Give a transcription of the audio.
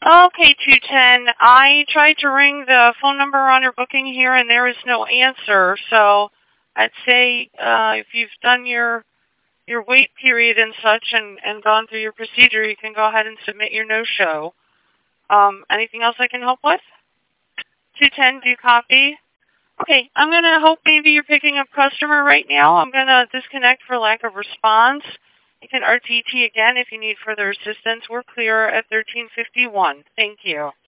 Okay, 210. I tried to ring the phone number on your booking here, and there is no answer. So I'd say if you've done your wait period and such and gone through your procedure, you can go ahead and submit your no-show. Anything else I can help with? 210, do you copy? Okay, I'm going to hope maybe you're picking up customer right now. I'm going to disconnect for lack of response. You can RTT again if you need further assistance. We're clear at 1351. Thank you.